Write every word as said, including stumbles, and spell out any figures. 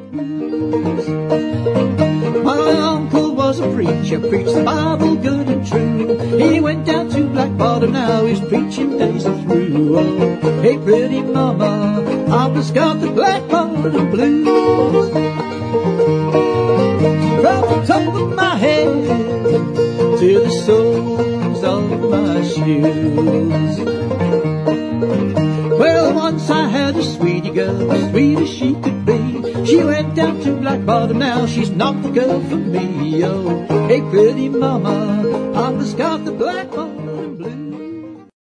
My uncle was a preacher, preached the Bible good and true. He went down to Blackwater, now his preaching days are through. Oh, hey pretty mama, I've just got the Blackwater blues. From the top of my head to the soles of my shoes. Well, once I had a sweetie girl, as sweet as she could be. She went down to Blackwater, now she's not the girl for me. Oh, hey pretty mama, I've just got the